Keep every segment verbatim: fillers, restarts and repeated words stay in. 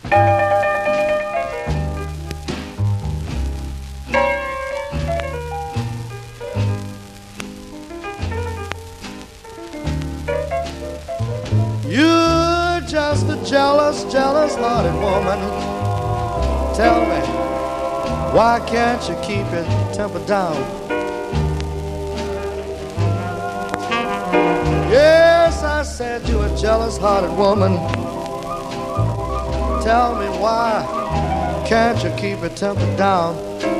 You're just a jealous, jealous-hearted woman. Tell me, why can't you keep your temper down? Yes, I said you're a jealous-hearted woman. Tell me, why can't you keep your temper down?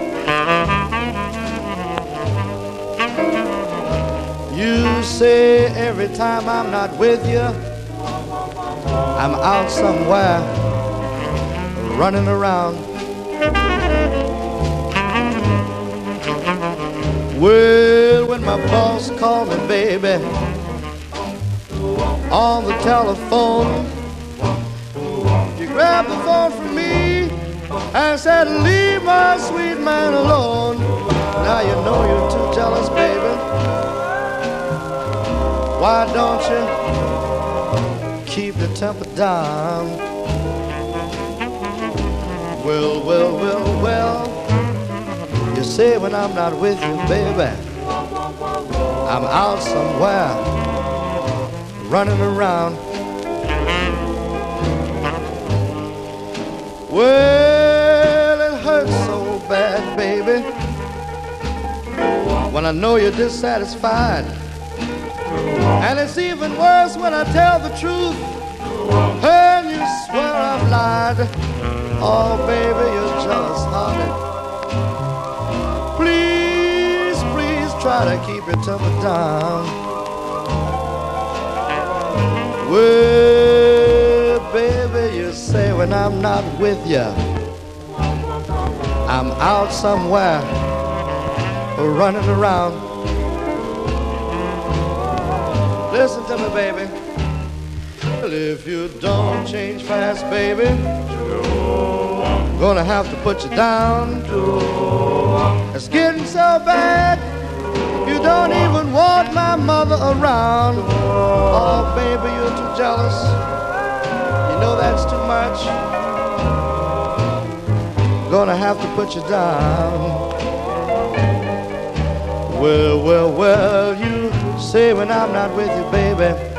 You say every time I'm not with you, I'm out somewhere running around. Well, when my boss called me, baby, on the telephone, you grabbed the phone from me and said, leave my sweet man alone. Now you know you're too jealous, baby. Why don't you keep your temper down? Well, well, well, well, you say when I'm not with you, baby, I'm out somewhere running around. Well, it hurts so bad, baby, when I know you're dissatisfied. And it's even worse when I tell the truth and you swear I've lied. Oh, baby, you're jealous-hearted. Please, please try to keep your temper down. Well, baby, you say when I'm not with you, I'm out somewhere running around. Listen to me, baby. Well, if you don't change fast, baby, I'm gonna have to put you down. It's getting so bad, you don't even want my mother around. Oh, baby, you're too jealous. You know that's too much. Gonna have to put you down. Well, well, well, you say when I'm not with you, baby,